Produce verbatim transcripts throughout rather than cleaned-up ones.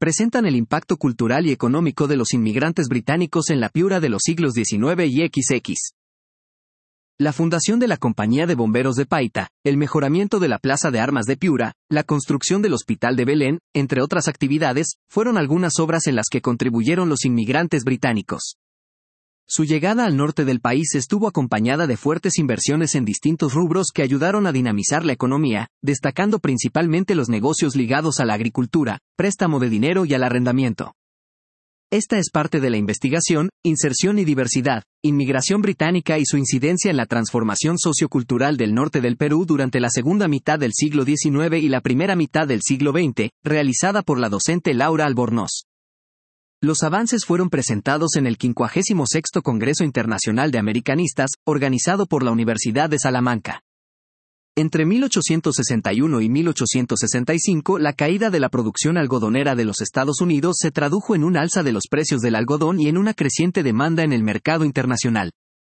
presentan el impacto cultural y económico de los inmigrantes británicos en la Piura de los siglos diecinueve y equis. La fundación de la Compañía de Bomberos de Paita, el mejoramiento de la Plaza de Armas de Piura, la construcción del Hospital de Belén, entre otras actividades, fueron algunas obras en las que contribuyeron los inmigrantes británicos. Su llegada al norte del país estuvo acompañada de fuertes inversiones en distintos rubros que ayudaron a dinamizar la economía, destacando principalmente los negocios ligados a la agricultura, préstamo de dinero y al arrendamiento. Esta es parte de la investigación, inserción y diversidad, inmigración británica y su incidencia en la transformación sociocultural del norte del Perú durante la segunda mitad del siglo diecinueve y la primera mitad del siglo veinte, realizada por la docente Laura Albornoz. Los avances fueron presentados en el quincuagésimo sexto Congreso Internacional de Americanistas, organizado por la Universidad de Salamanca. Entre mil ochocientos sesenta y uno y mil ochocientos sesenta y cinco, la caída de la producción algodonera de los Estados Unidos se tradujo en un alza de los precios del algodón y en una creciente demanda en el mercado internacional.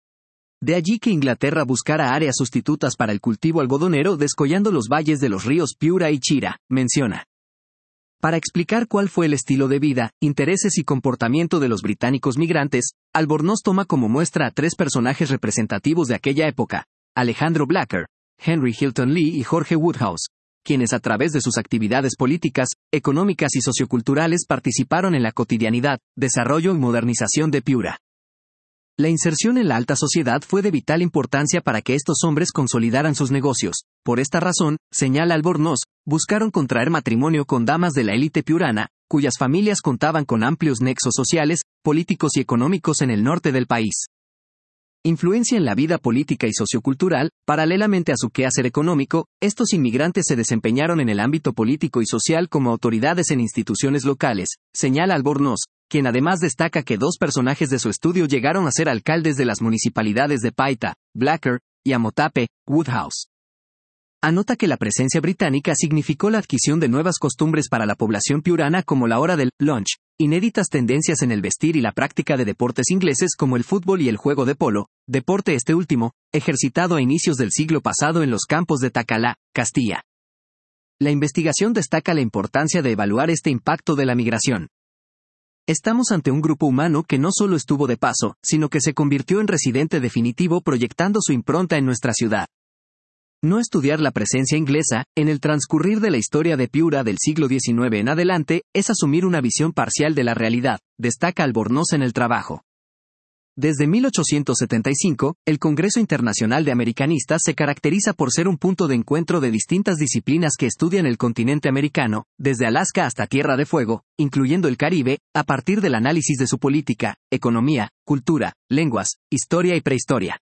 De allí que Inglaterra buscara áreas sustitutas para el cultivo algodonero descollando los valles de los ríos Piura y Chira, menciona. Para explicar cuál fue el estilo de vida, intereses y comportamiento de los británicos migrantes, Albornoz toma como muestra a tres personajes representativos de aquella época, Alejandro Blacker, Henry Hilton Lee y Jorge Woodhouse, quienes a través de sus actividades políticas, económicas y socioculturales participaron en la cotidianidad, desarrollo y modernización de Piura. La inserción en la alta sociedad fue de vital importancia para que estos hombres consolidaran sus negocios. Por esta razón, señala Albornoz, buscaron contraer matrimonio con damas de la élite piurana, cuyas familias contaban con amplios nexos sociales, políticos y económicos en el norte del país. Influencia en la vida política y sociocultural, paralelamente a su quehacer económico, estos inmigrantes se desempeñaron en el ámbito político y social como autoridades en instituciones locales, señala Albornoz, quien además destaca que dos personajes de su estudio llegaron a ser alcaldes de las municipalidades de Paita, Blacker, y Amotape, Woodhouse. Anota que la presencia británica significó la adquisición de nuevas costumbres para la población piurana como la hora del lunch, inéditas tendencias en el vestir y la práctica de deportes ingleses como el fútbol y el juego de polo, deporte este último, ejercitado a inicios del siglo pasado en los campos de Tacalá, Castilla. La investigación destaca la importancia de evaluar este impacto de la migración. Estamos ante un grupo humano que no solo estuvo de paso, sino que se convirtió en residente definitivo proyectando su impronta en nuestra ciudad. No estudiar la presencia inglesa, en el transcurrir de la historia de Piura del siglo diecinueve en adelante, es asumir una visión parcial de la realidad, destaca Albornoz en el trabajo. Desde mil ochocientos setenta y cinco, el Congreso Internacional de Americanistas se caracteriza por ser un punto de encuentro de distintas disciplinas que estudian el continente americano, desde Alaska hasta Tierra de Fuego, incluyendo el Caribe, a partir del análisis de su política, economía, cultura, lenguas, historia y prehistoria.